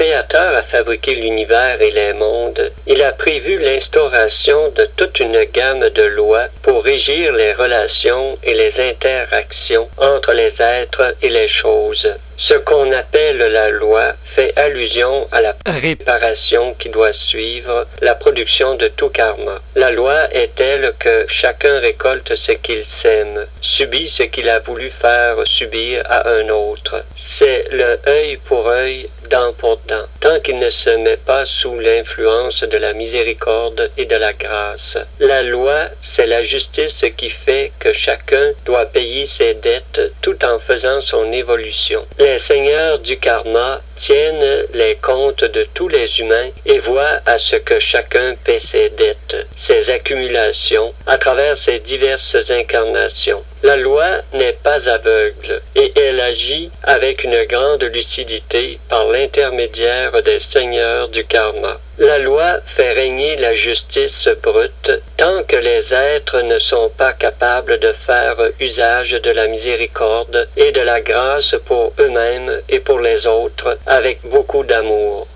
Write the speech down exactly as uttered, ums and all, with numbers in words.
Créateur a fabriqué l'univers et les mondes, il a prévu l'instauration de toute une gamme de lois pour régir les relations et les interactions entre les êtres et les choses. Ce qu'on appelle la loi fait allusion à la réparation qui doit suivre la production de tout karma. La loi est telle que chacun récolte ce qu'il sème, subit ce qu'il a voulu faire subir à un autre. C'est le œil pour œil, dent pour dent, tant qu'il ne se met pas sous l'influence de la miséricorde et de la grâce. La loi, c'est la justice qui fait que chacun doit payer ses dettes tout en faisant son évolution. Les seigneurs du karma tiennent les comptes de tous les humains et voient à ce que chacun paie ses dettes, ses accumulations, à travers ses diverses incarnations. La loi n'est pas aveugle et elle agit avec une grande lucidité par l'intermédiaire des seigneurs du karma. La loi fait régner la justice brute tant que les êtres ne sont pas capables de faire usage de la miséricorde et de la grâce pour eux-mêmes et pour les autres avec beaucoup d'amour.